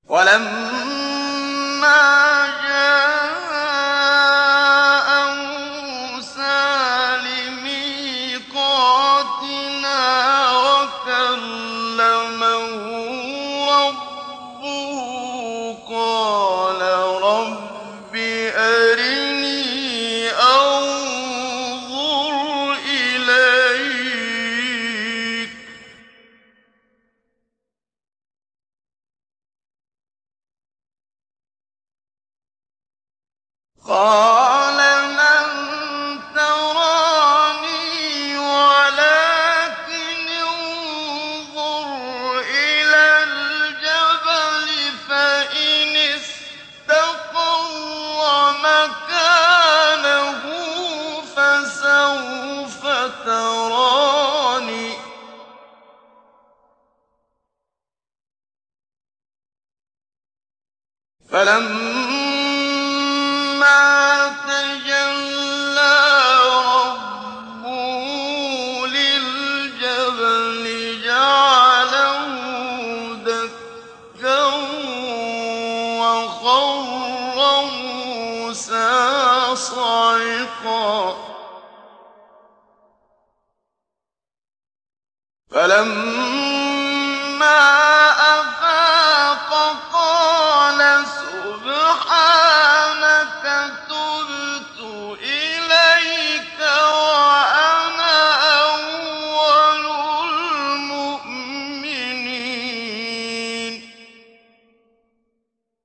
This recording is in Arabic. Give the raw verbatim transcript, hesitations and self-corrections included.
وَلَمَّا جَاءَ مُوسَىٰ لِمِيقَاتِنَا وَكَلَّمَهُ رَبُّهُ قَالَ رَبِّ أَرِنِي أَنظُرْ إِلَيْكَ ۚ قَالَ لَن تَرَانِي وَلَٰكِنِ انظُرْ إِلَى الْجَبَلِ فَإِنِ اسْتَقَرَّ مَكَانَهُ فَسَوْفَ تَرَانِي ۚ فَلَمَّا تَجَلَّىٰ رَبُّهُ لِلْجَبَلِ جَعَلَهُ دَكًّا وَخَرَّ مُوسَىٰ صَعِقًا ۚ فَلَمَّا أَفَاقَ قَالَ سُبْحَانَكَ